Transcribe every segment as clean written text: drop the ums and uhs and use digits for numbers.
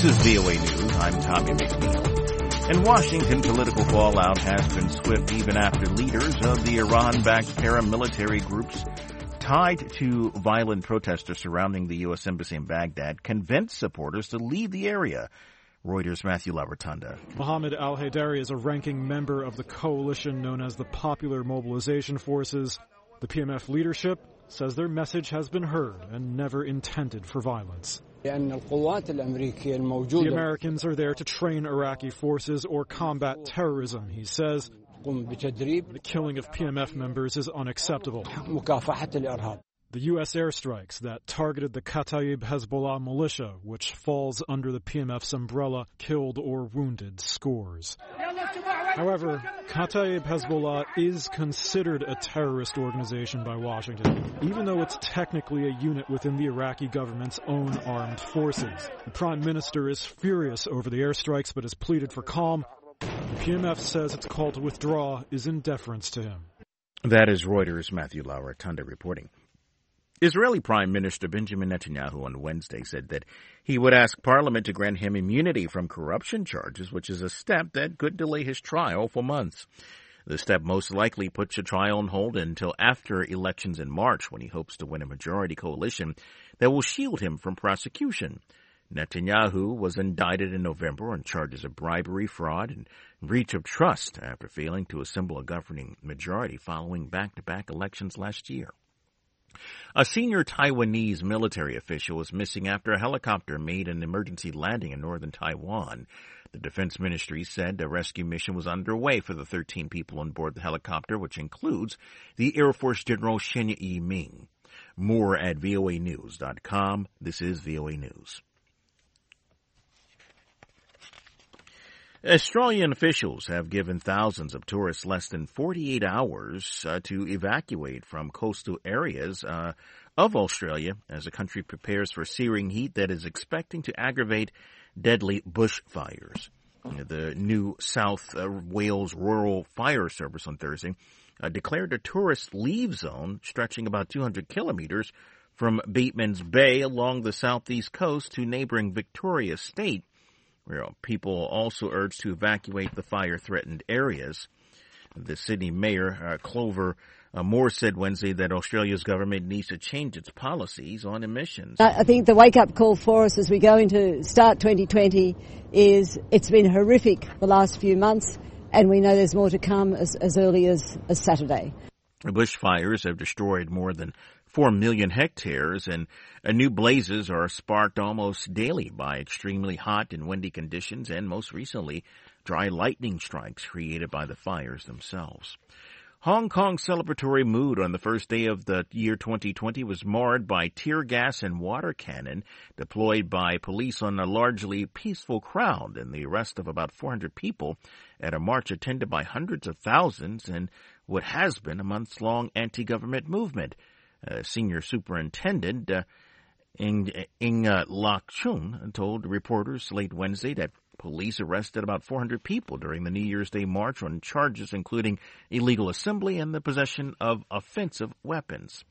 This is VOA News. I'm Tommy McNeil. In Washington, political fallout has been swift even after leaders of the Iran-backed paramilitary groups tied to violent protesters surrounding the U.S. Embassy in Baghdad convinced supporters to leave the area. Reuters' Matthew Lavertanda. Mohammed al-Haidari is a ranking member of the coalition known as the Popular Mobilization Forces. The PMF leadership says their message has been heard and never intended for violence. The Americans are there to train Iraqi forces or combat terrorism, he says. The killing of PMF members is unacceptable. The U.S. airstrikes that targeted the Kataib Hezbollah militia, which falls under the PMF's umbrella, killed or wounded scores. However, Kataib Hezbollah is considered a terrorist organization by Washington, even though it's technically a unit within the Iraqi government's own armed forces. The Prime Minister is furious over the airstrikes but has pleaded for calm. The PMF says its call to withdraw is in deference to him. That is Reuters' Matthew Lavertanda reporting. Israeli Prime Minister Benjamin Netanyahu on Wednesday said that he would ask Parliament to grant him immunity from corruption charges, which is a step that could delay his trial for months. The step most likely puts the trial on hold until after elections in March, when he hopes to win a majority coalition that will shield him from prosecution. Netanyahu was indicted in November on charges of bribery, fraud, and breach of trust after failing to assemble a governing majority following back-to-back elections last year. A senior Taiwanese military official was missing after a helicopter made an emergency landing in northern Taiwan. The Defense Ministry said a rescue mission was underway for the 13 people on board the helicopter, which includes the Air Force General Shen Yi-ming. More at voanews.com. This is VOA News. Australian officials have given thousands of tourists less than 48 hours to evacuate from coastal areas of Australia as the country prepares for searing heat that is expecting to aggravate deadly bushfires. The New South Wales Rural Fire Service on Thursday declared a tourist leave zone stretching about 200 kilometers from Batemans Bay along the southeast coast to neighboring Victoria State, where people also urged to evacuate the fire-threatened areas. The Sydney Mayor, Clover Moore, said Wednesday that Australia's government needs to change its policies on emissions. I think the wake-up call for us as we go into start 2020 is it's been horrific the last few months, and we know there's more to come as early as Saturday. The bushfires have destroyed more than 4 million hectares, and new blazes are sparked almost daily by extremely hot and windy conditions and, most recently, dry lightning strikes created by the fires themselves. Hong Kong's celebratory mood on the first day of the year 2020 was marred by tear gas and water cannon deployed by police on a largely peaceful crowd and the arrest of about 400 people at a march attended by hundreds of thousands in what has been a months-long anti-government movement. Senior Superintendent Ing Lak Chung told reporters late Wednesday that police arrested about 400 people during the New Year's Day march on charges including illegal assembly and the possession of offensive weapons.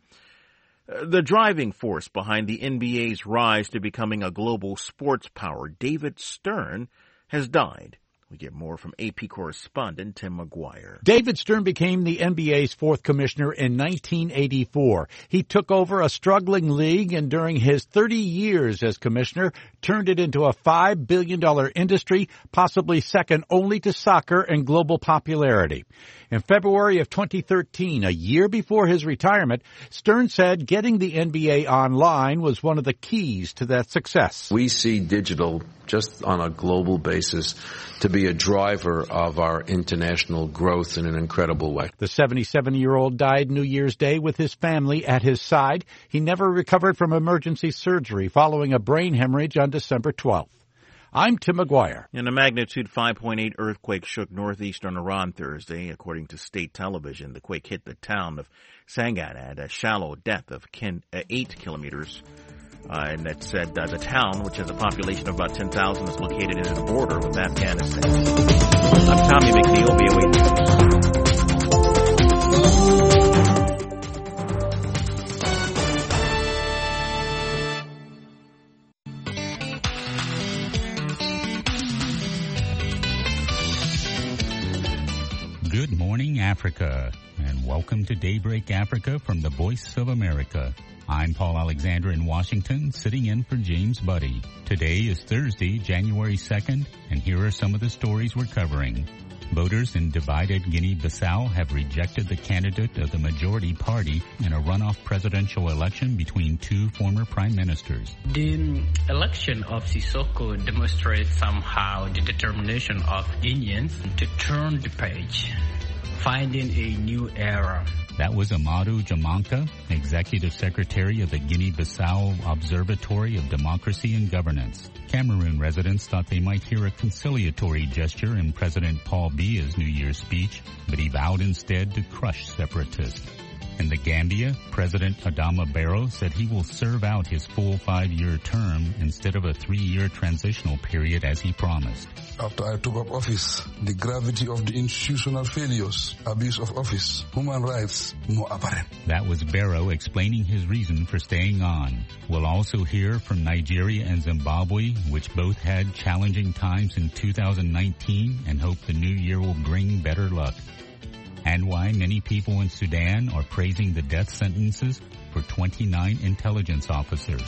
The driving force behind the NBA's rise to becoming a global sports power, David Stern, has died. We get more from AP correspondent Tim McGuire. David Stern became the NBA's fourth commissioner in 1984. He took over a struggling league and during his 30 years as commissioner turned it into a $5 billion industry, possibly second only to soccer in global popularity. In February of 2013, a year before his retirement, Stern said getting the NBA online was one of the keys to that success. We see digital just on a global basis to be a driver of our international growth in an incredible way. The 77-year-old died New Year's Day with his family at his side. He never recovered from emergency surgery following a brain hemorrhage on December 12th. I'm Tim McGuire. And a magnitude 5.8 earthquake shook northeastern Iran Thursday. According to state television, the quake hit the town of Sangat at a shallow depth of 8 kilometers. And that said, the town, which has a population of about 10,000, is located near the border with Afghanistan. I'm Tommy McNeil, VOA News. Africa, and welcome to Daybreak Africa from the Voice of America. I'm Paul Alexander in Washington, sitting in for James Buddy. Today is Thursday, January 2nd, and here are some of the stories we're covering. Voters in divided Guinea-Bissau have rejected the candidate of the majority party in a runoff presidential election between two former prime ministers. The election of Sissoko demonstrates somehow the determination of Guineans to turn the page, finding a new era. That was Amadou Jamanka, Executive Secretary of the Guinea-Bissau Observatory of Democracy and Governance. Cameroon residents thought they might hear a conciliatory gesture in President Paul Biya's New Year's speech, but he vowed instead to crush separatists. In the Gambia, President Adama Barrow said he will serve out his full 5-year term instead of a 3-year transitional period as he promised. After I took up office, the gravity of the institutional failures, abuse of office, human rights, more apparent. That was Barrow explaining his reason for staying on. We'll also hear from Nigeria and Zimbabwe, which both had challenging times in 2019 and hope the new year will bring better luck. And why many people in Sudan are praising the death sentences for 29 intelligence officers.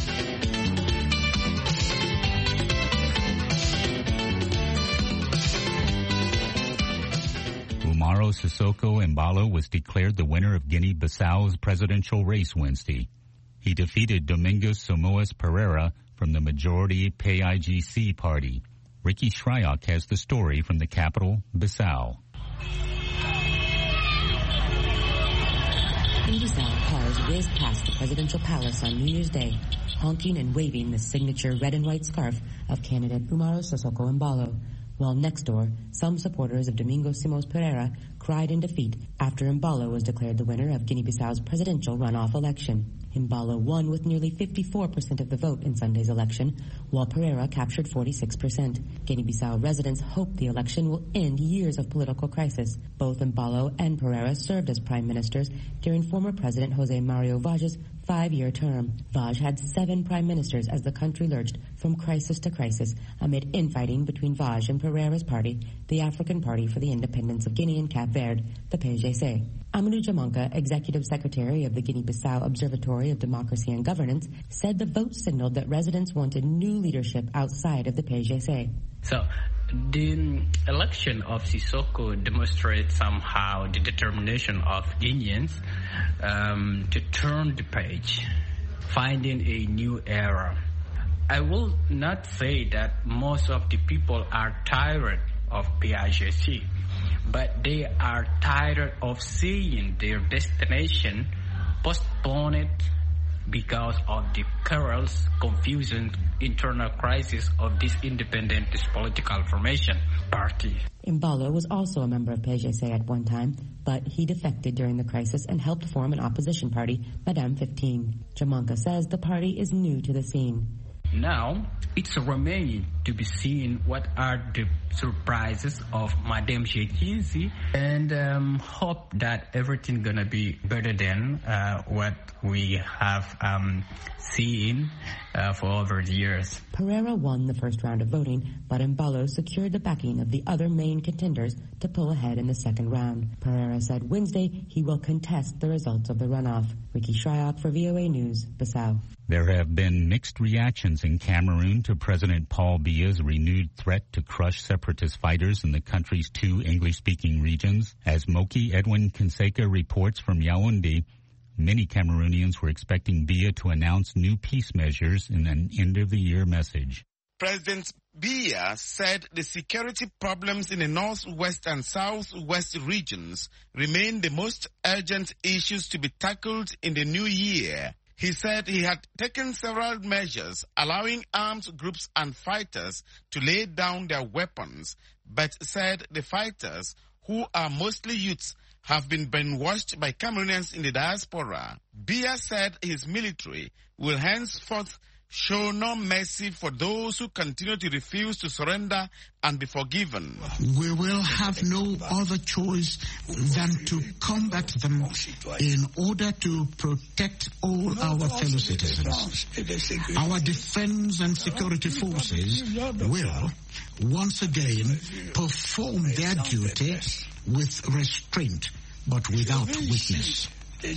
Umaro Sissoko Embalo was declared the winner of Guinea-Bissau's presidential race Wednesday. He defeated Domingos Simoes Pereira from the majority PAIGC party. Ricky Shryock has the story from the capital, Bissau. In Bissau, cars whizzed past the presidential palace on New Year's Day, honking and waving the signature red and white scarf of candidate Umaro Sissoko Embalo, while next door, some supporters of Domingos Simoes Pereira cried in defeat after Embalo was declared the winner of Guinea-Bissau's presidential runoff election. Embalo won with nearly 54% of the vote in Sunday's election, while Pereira captured 46%. Guinea-Bissau residents hope the election will end years of political crisis. Both Embalo and Pereira served as prime ministers during former President Jose Mario Vaz's 5-year term. Vaz had 7 prime ministers as the country lurched from crisis to crisis amid infighting between Vaz and Pereira's party, the African Party for the Independence of Guinea and Cape Verde, the PAIGC. Amadou Jamanka, Executive Secretary of the Guinea-Bissau Observatory of Democracy and Governance, said the vote signaled that residents wanted new leadership outside of the PAIGC. So, the election of Sissoko demonstrates somehow the determination of Guineans to turn the page, finding a new era. I will not say that most of the people are tired of PAIGC, but they are tired of seeing their destination postponed because of the chaos, confusion, internal crisis of this independent political formation party. Embalo was also a member of PAIGC at one time, but he defected during the crisis and helped form an opposition party, Madame 15. Jamanka says the party is new to the scene. Now, it's remaining to be seen what are the surprises of Madame G15 and hope that everything gonna be better than what we have seen for over the years. Pereira won the first round of voting, but Embalo secured the backing of the other main contenders to pull ahead in the second round. Pereira said Wednesday he will contest the results of the runoff. Ricky Shryock for VOA News, Bissau. There have been mixed reactions in Cameroon to President Paul Biya's renewed threat to crush separatist fighters in the country's 2 English-speaking regions. As Moki Edwin Kinseka reports from Yaoundé, many Cameroonians were expecting Biya to announce new peace measures in an end-of-the-year message. President Biya said the security problems in the northwest and southwest regions remain the most urgent issues to be tackled in the new year. He said he had taken several measures allowing armed groups and fighters to lay down their weapons, but said the fighters, who are mostly youths, have been brainwashed by Cameroonians in the diaspora. Biya said his military will henceforth show no mercy for those who continue to refuse to surrender and be forgiven. We will have no other choice than to combat them in order to protect all our fellow citizens. Our defense and security forces will once again perform their duty with restraint but without weakness.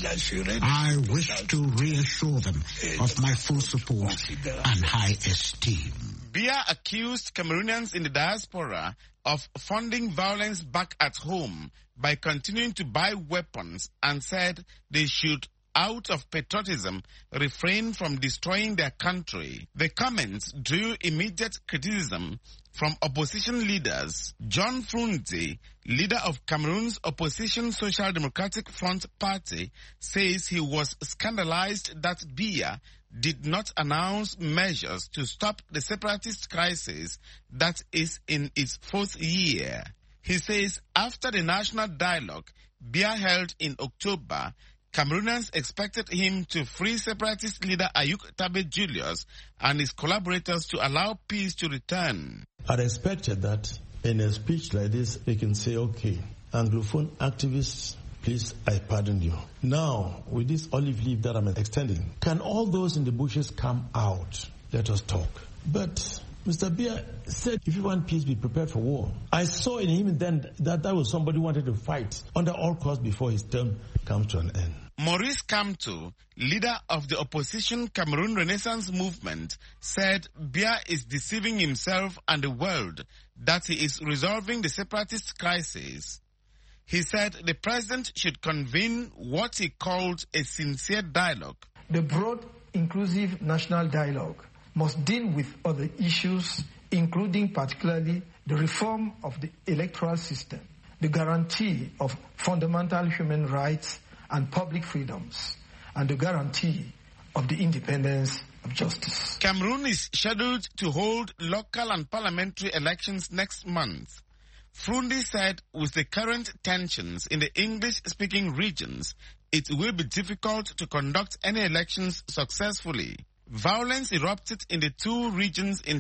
I wish to reassure them of my full support and high esteem. Biya accused Cameroonians in the diaspora of funding violence back at home by continuing to buy weapons and said they should, out of patriotism, refrain from destroying their country. The comments drew immediate criticism from opposition leaders. John Frunze, leader of Cameroon's opposition Social Democratic Front Party, says he was scandalized that Biya did not announce measures to stop the separatist crisis that is in its 4th year. He says after the national dialogue Biya held in October, Cameroonians expected him to free separatist leader Ayuk Tabe Julius and his collaborators to allow peace to return. I'd expected that in a speech like this, they can say, okay, Anglophone activists, please, I pardon you. Now, with this olive leaf that I'm extending, can all those in the bushes come out? Let us talk. But Mr. Biya said, if you want peace, be prepared for war. I saw in him then that was somebody who wanted to fight under all costs before his term comes to an end. Maurice Kamto, leader of the opposition Cameroon Renaissance Movement, said Biya is deceiving himself and the world that he is resolving the separatist crisis. He said the president should convene what he called a sincere dialogue. The broad, inclusive national dialogue must deal with other issues, including particularly the reform of the electoral system, the guarantee of fundamental human rights and public freedoms, and the guarantee of the independence of justice. Cameroon is scheduled to hold local and parliamentary elections next month. Frundi said with the current tensions in the English-speaking regions, it will be difficult to conduct any elections successfully. Violence erupted in the two regions in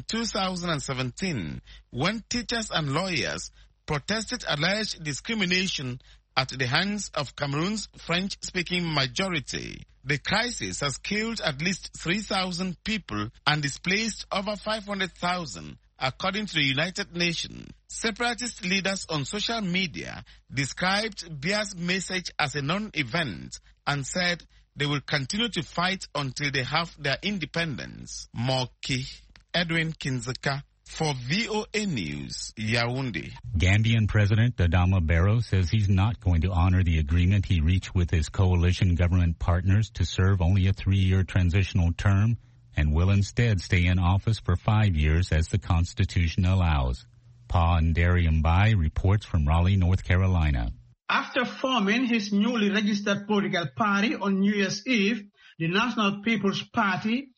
2017 when teachers and lawyers protested alleged discrimination at the hands of Cameroon's French-speaking majority. The crisis has killed at least 3,000 people and displaced over 500,000, according to the United Nations. Separatist leaders on social media described Biya's message as a non-event and said they will continue to fight until they have their independence. Moki, Edwin Kinzeka, for VOA News, Yaoundé. Gambian President Adama Barrow says he's not going to honor the agreement he reached with his coalition government partners to serve only a 3-year transitional term and will instead stay in office for 5 years as the Constitution allows. Pa Nderi reports from Raleigh, North Carolina. After forming his newly registered political party on New Year's Eve, the National People's Party,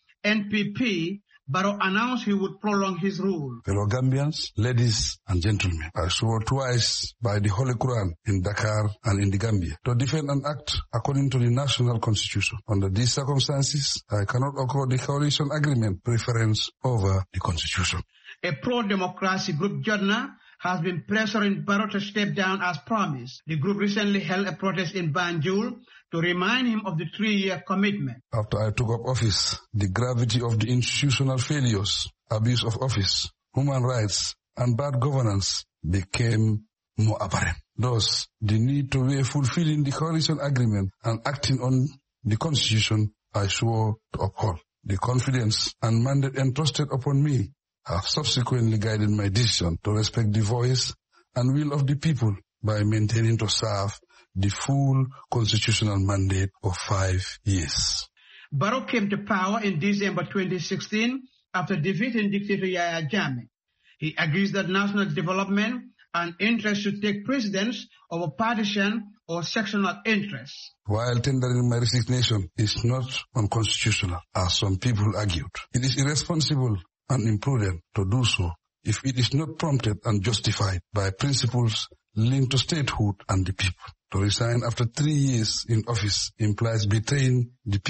NPP, Barrow announced he would prolong his rule. Fellow Gambians, ladies and gentlemen, I swore twice by the Holy Quran in Dakar and in the Gambia to defend and act according to the national constitution. Under these circumstances, I cannot accord the coalition agreement preference over the constitution. A pro-democracy group, Jodna, has been pressuring Barrow to step down as promised. The group recently held a protest in Banjul to remind him of the 3-year commitment. After I took up office, the gravity of the institutional failures, abuse of office, human rights, and bad governance became more apparent. Thus, the need to weigh fulfilling the coalition agreement and acting on the constitution I swore to uphold. The confidence and mandate entrusted upon me have subsequently guided my decision to respect the voice and will of the people by maintaining to serve the full constitutional mandate of 5 years. Barrow came to power in December 2016 after defeating dictator Yahya Jammeh. He agrees that national development and interest should take precedence over partisan or sectional interests. While tendering my resignation is not unconstitutional, as some people argued, it is irresponsible and imprudent to do so if it is not prompted and justified by principles linked to statehood and the people. To resign after 3 years in office implies betraying the people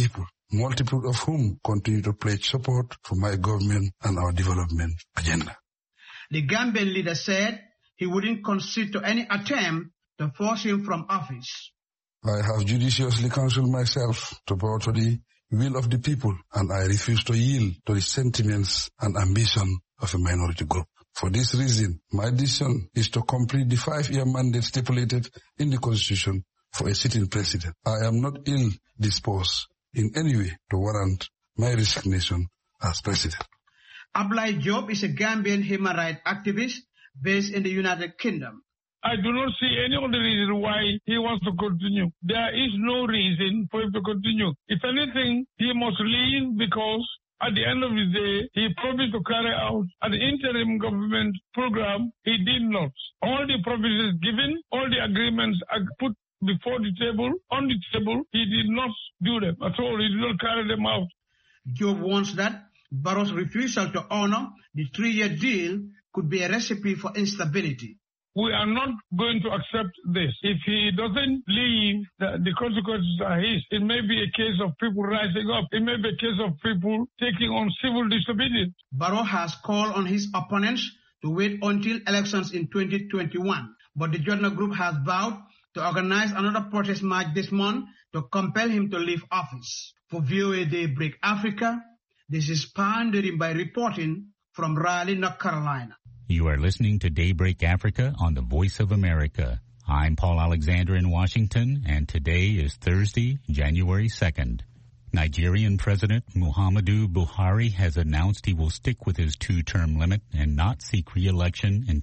multiple of whom continue to pledge support for my government and our development agenda. The Gambian leader said he wouldn't concede to any attempt to force him from office. I have judiciously counseled myself to bow to the will of the people, and I refuse to yield to the sentiments and ambition of a minority group. For this reason, my decision is to complete the 5-year mandate stipulated in the Constitution for a sitting president. I am not ill-disposed in any way to warrant my resignation as president. Ablai Job is a Gambian human rights activist based in the United Kingdom. I do not see any other reason why he wants to continue. There is no reason for him to continue. If anything, he must leave because at the end of the day, he promised to carry out an interim government program. He did not. All the promises given, all the agreements are put before the table, on the table, he did not do them at all. He did not carry them out. Job warns that Barrow's refusal to honor the 3-year deal could be a recipe for instability. We are not going to accept this. If he doesn't leave, the consequences are his. It may be a case of people rising up. It may be a case of people taking on civil disobedience. Barrow has called on his opponents to wait until elections in 2021. But the Jotna Group has vowed to organize another protest march this month to compel him to leave office. For VOA Daybreak Africa, this is Pandering by reporting from Raleigh, North Carolina. You are listening to Daybreak Africa on the Voice of America. I'm Paul Alexander in Washington, and today is Thursday, January 2nd. Nigerian President Muhammadu Buhari has announced he will stick with his 2-term limit and not seek re-election in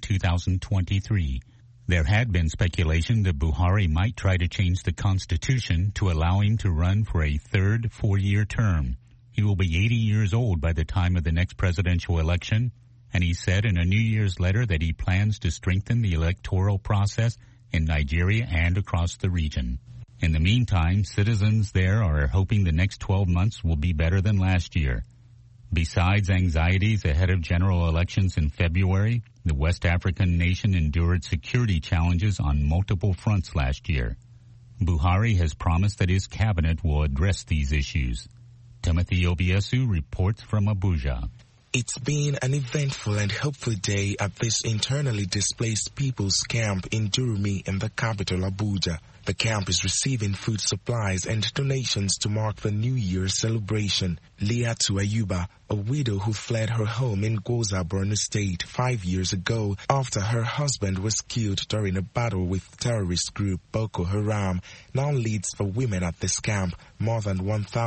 2023. There had been speculation that Buhari might try to change the constitution to allow him to run for a third 4-year term. He will be 80 years old by the time of the next presidential election, and he said in a New Year's letter that he plans to strengthen the electoral process in Nigeria and across the region. In the meantime, citizens there are hoping the next 12 months will be better than last year. Besides anxieties ahead of general elections in February, the West African nation endured security challenges on multiple fronts last year. Buhari has promised that his cabinet will address these issues. Timothy Obiesu reports from Abuja. It's been an eventful and hopeful day at this internally displaced people's camp in Durumi in the capital Abuja. The camp is receiving food supplies and donations to mark the New Year celebration. Liatu Ayuba, a widow who fled her home in Gwoza, Borno State 5 years ago after her husband was killed during a battle with terrorist group Boko Haram, now leads the women at this camp, more than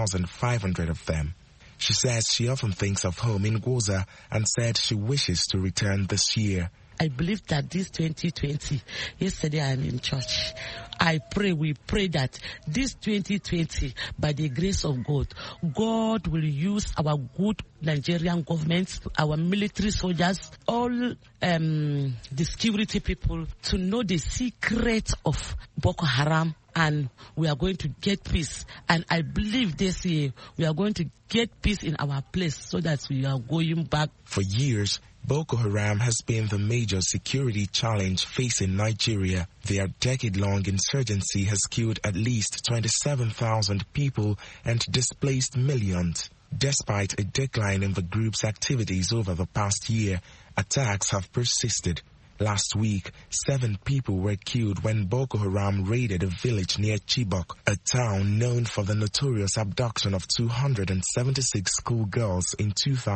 1,500 of them. She says she often thinks of home in Gwoza and said she wishes to return this year. I believe that this 2020, yesterday I'm in church. We pray that this 2020, by the grace of God, God will use our good Nigerian government, our military soldiers, all the security people to know the secret of Boko Haram, and we are going to get peace. And I believe this year we are going to get peace in our place so that we are going back. For years, Boko Haram has been the major security challenge facing Nigeria. Their decade-long insurgency has killed at least 27,000 people and displaced millions. Despite a decline in the group's activities over the past year, attacks have persisted. Last week, 7 people were killed when Boko Haram raided a village near Chibok, a town known for the notorious abduction of 276 schoolgirls in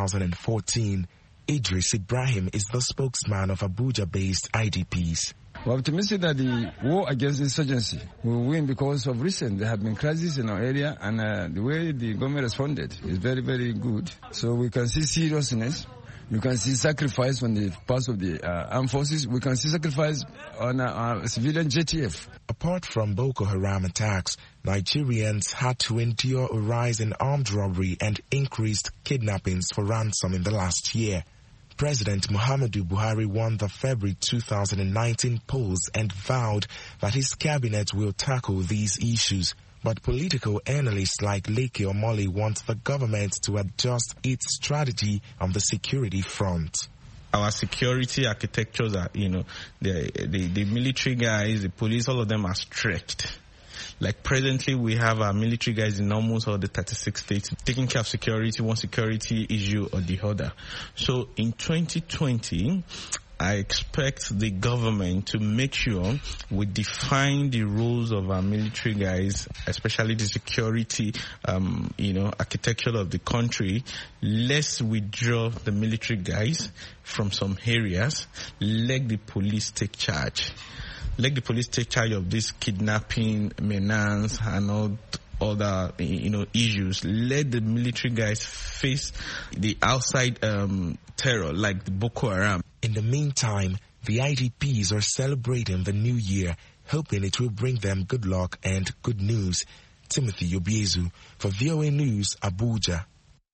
2014. Idris Ibrahim is the spokesman of Abuja-based IDPs. We're optimistic that the war against insurgency will win because of recent there have been crises in our area, and the way the government responded is very, very good. So we can see seriousness. You can see sacrifice on the part of the armed forces. We can see sacrifice on civilian JTF. Apart from Boko Haram attacks, Nigerians had to endure a rise in armed robbery and increased kidnappings for ransom in the last year. President Muhammadu Buhari won the February 2019 polls and vowed that his cabinet will tackle these issues. But political analysts like Leke Omoli want the government to adjust its strategy on the security front. Our security architectures are, the military guys, the police, all of them are stretched. Like presently, we have our military guys in almost all the 36 states taking care of security, one security issue or the other. So in 2020, I expect the government to make sure we define the roles of our military guys, especially the security, architecture of the country. Let's withdraw the military guys from some areas. Let the police take charge. Let the police take charge of this kidnapping, menace, and all other, issues. Let the military guys face the outside terror like the Boko Haram. In the meantime, the IDPs are celebrating the new year, hoping it will bring them good luck and good news. Timothy Obiezu for VOA News, Abuja.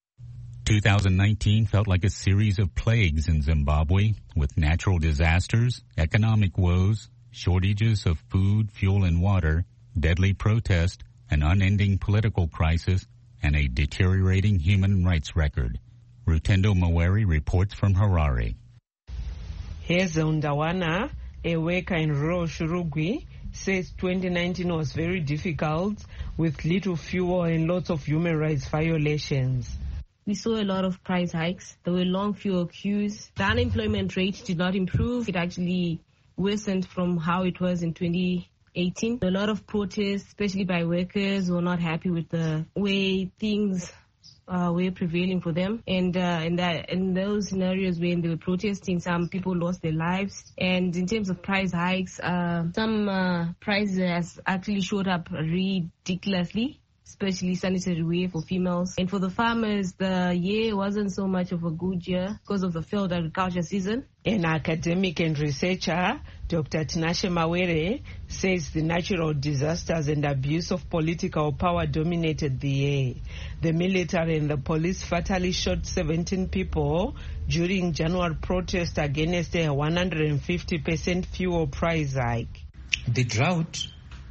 2019 felt like a series of plagues in Zimbabwe, with natural disasters, economic woes, shortages of food, fuel, and water, deadly protest, an unending political crisis, and a deteriorating human rights record. Rutendo Maweri reports from Harare. Heza Undawana, a worker in rural Shurugwi, says 2019 was very difficult with little fuel and lots of human rights violations. We saw a lot of price hikes. There were long fuel queues. The unemployment rate did not improve. It actually worsened from how it was in 2018. A lot of protests, especially by workers, who were not happy with the way things were prevailing for them. And in those scenarios when they were protesting, some people lost their lives. And in terms of price hikes, some prices actually shot up ridiculously, especially sanitary wear for females. And for the farmers, the year wasn't so much of a good year because of the failed agriculture season. An academic and researcher, Dr. Tinashe Mawere, says the natural disasters and abuse of political power dominated the year. The military and the police fatally shot 17 people during January protest against a 150% fuel price hike. The drought,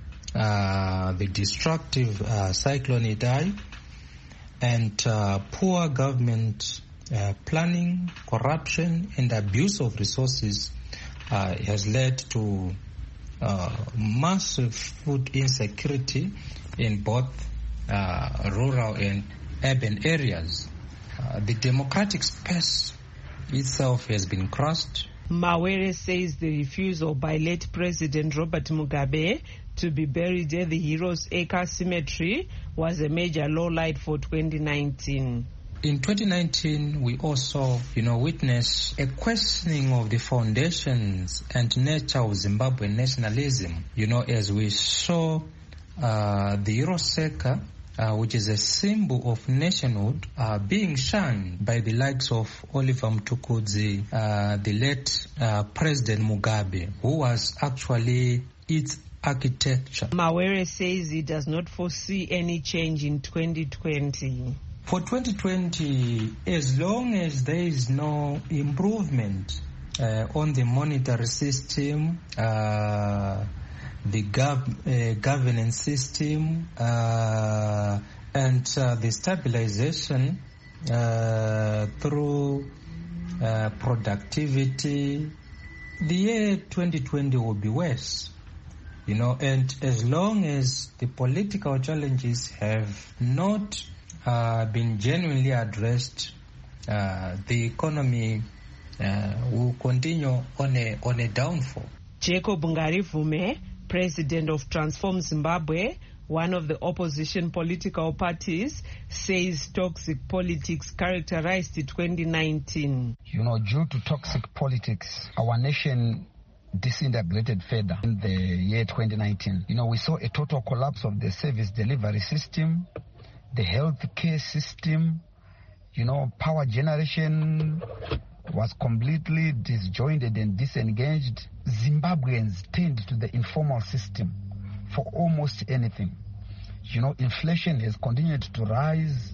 the destructive cyclone Idai, and poor government planning, corruption, and abuse of resources has led to massive food insecurity in both rural and urban areas. The democratic space itself has been crushed. Mawere says the refusal by late President Robert Mugabe to be buried at the Heroes Acre Cemetery was a major lowlight for 2019. In 2019, we also, witnessed a questioning of the foundations and nature of Zimbabwean nationalism. As we saw the Heroes Acre, which is a symbol of nationhood, being shunned by the likes of Oliver Mtukudzi, the late President Mugabe, who was actually its architecture. Mawere says he does not foresee any change in 2020. For 2020, as long as there is no improvement on the monetary system, the governance system, and the stabilization through productivity, the year 2020 will be worse. And as long as the political challenges have not been genuinely addressed, the economy will continue on a downfall. Jacob Ngarivume, president of Transform Zimbabwe, one of the opposition political parties, says toxic politics characterized 2019. Due to toxic politics, our nation disintegrated further in the year 2019. We saw a total collapse of the service delivery system, the health care system, power generation was completely disjointed and disengaged. Zimbabweans turned to the informal system for almost anything. Inflation has continued to rise.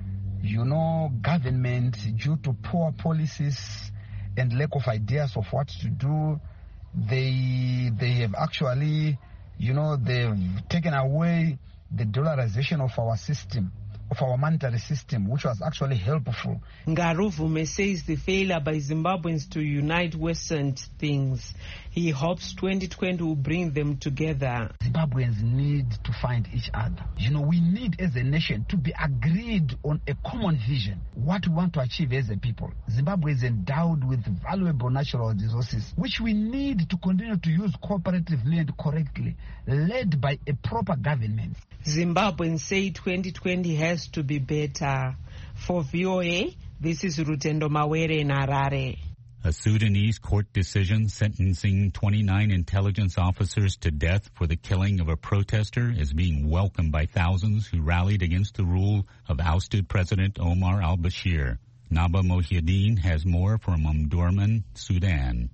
Government, due to poor policies and lack of ideas of what to do, they have actually, they've taken away the dollarization of our system, of our monetary system, which was actually helpful. Ngaruvume says the failure by Zimbabweans to unite worsened things. He hopes 2020 will bring them together. Zimbabweans need to find each other. We need as a nation to be agreed on a common vision, what we want to achieve as a people. Zimbabwe is endowed with valuable natural resources, which we need to continue to use cooperatively and correctly, led by a proper government. Zimbabweans say 2020 has to be better. For VOA, this is Rutendo Mawere in Harare. A Sudanese court decision sentencing 29 intelligence officers to death for the killing of a protester is being welcomed by thousands who rallied against the rule of ousted President Omar al-Bashir. Naba Mohieddin has more from Omdurman, Sudan.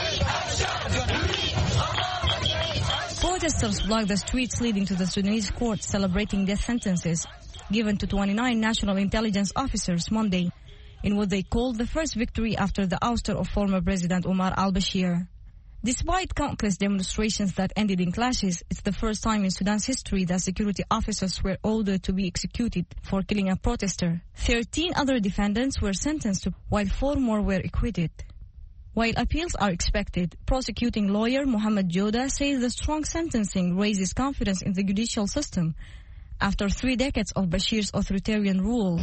Protesters blocked the streets leading to the Sudanese court celebrating death sentences given to 29 national intelligence officers Monday, in what they called the first victory after the ouster of former President Omar al-Bashir. Despite countless demonstrations that ended in clashes, it's the first time in Sudan's history that security officers were ordered to be executed for killing a protester. 13 other defendants were sentenced, while 4 more were acquitted. While appeals are expected, prosecuting lawyer Mohammed Joda says the strong sentencing raises confidence in the judicial system after 3 decades of Bashir's authoritarian rule.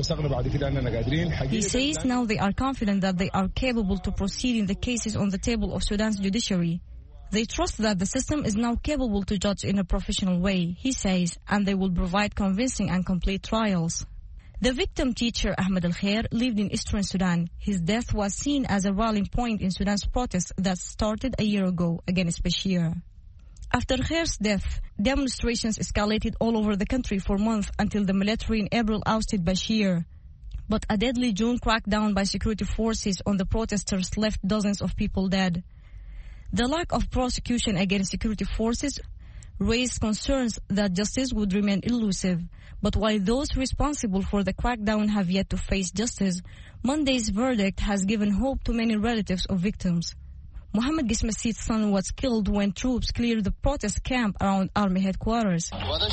He says now they are confident that they are capable to proceed in the cases on the table of Sudan's judiciary. They trust that the system is now capable to judge in a professional way, he says, and they will provide convincing and complete trials. The victim teacher Ahmed Al-Khair lived in eastern Sudan. His death was seen as a rallying point in Sudan's protests that started a year ago against Bashir. After Khair's death, demonstrations escalated all over the country for months until the military in April ousted Bashir. But a deadly June crackdown by security forces on the protesters left dozens of people dead. The lack of prosecution against security forces raised concerns that justice would remain elusive. But while those responsible for the crackdown have yet to face justice, Monday's verdict has given hope to many relatives of victims. Mohammed Gismasid's son was killed when troops cleared the protest camp around army headquarters.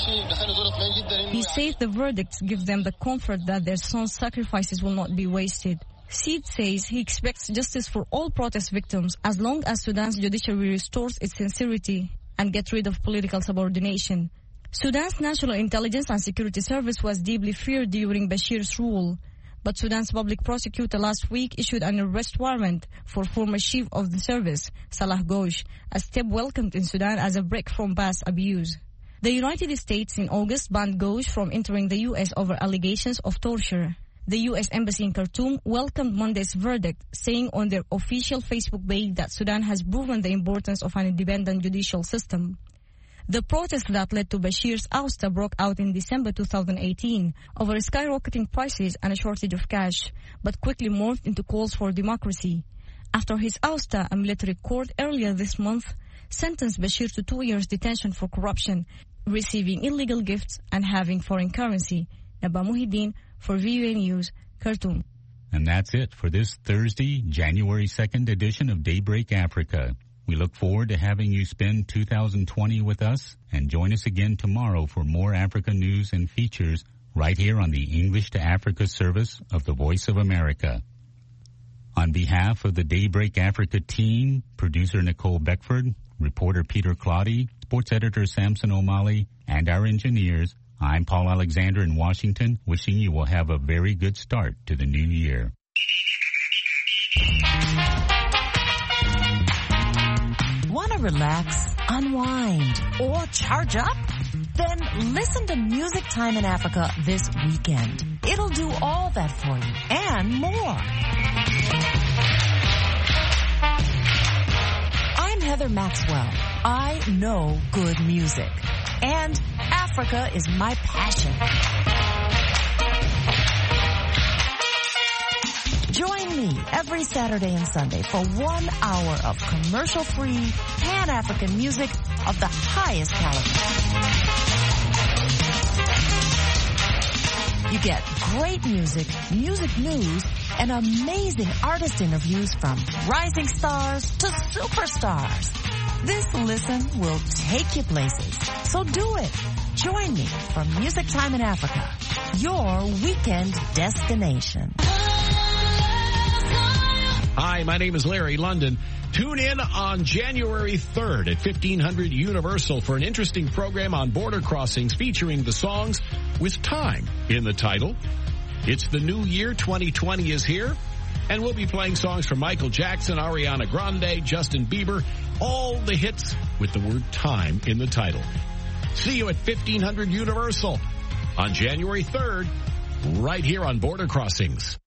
He says the verdicts give them the comfort that their son's sacrifices will not be wasted. Sid says he expects justice for all protest victims as long as Sudan's judiciary restores its sincerity and gets rid of political subordination. Sudan's National Intelligence and Security Service was deeply feared during Bashir's rule. But Sudan's public prosecutor last week issued an arrest warrant for former chief of the service, Salah Ghosh, a step welcomed in Sudan as a break from past abuse. The United States in August banned Ghosh from entering the U.S. over allegations of torture. The U.S. Embassy in Khartoum welcomed Monday's verdict, saying on their official Facebook page that Sudan has proven the importance of an independent judicial system. The protest that led to Bashir's ouster broke out in December 2018 over skyrocketing prices and a shortage of cash, but quickly morphed into calls for democracy. After his ouster, a military court earlier this month sentenced Bashir to 2 years detention for corruption, receiving illegal gifts and having foreign currency. Naba Mohieddin for VOA News, Khartoum. And that's it for this Thursday, January 2nd edition of Daybreak Africa. We look forward to having you spend 2020 with us and join us again tomorrow for more Africa news and features right here on the English to Africa service of the Voice of America. On behalf of the Daybreak Africa team, producer Nicole Beckford, reporter Peter Claudy, sports editor Samson O'Malley, and our engineers, I'm Paul Alexander in Washington, wishing you will have a very good start to the new year. Want to relax, unwind, or charge up? Then listen to Music Time in Africa this weekend. It'll do all that for you and more. I'm Heather Maxwell. I know good music. And Africa is my passion. Join me every Saturday and Sunday for 1 hour of commercial-free, Pan-African music of the highest caliber. You get great music, music news, and amazing artist interviews from rising stars to superstars. This listen will take you places. So do it. Join me for Music Time in Africa, your weekend destination. Hi, my name is Larry London. Tune in on January 3rd at 1500 Universal for an interesting program on border crossings featuring the songs with time in the title. It's the new year, 2020 is here, and we'll be playing songs from Michael Jackson, Ariana Grande, Justin Bieber, all the hits with the word time in the title. See you at 1500 Universal on January 3rd, right here on Border Crossings.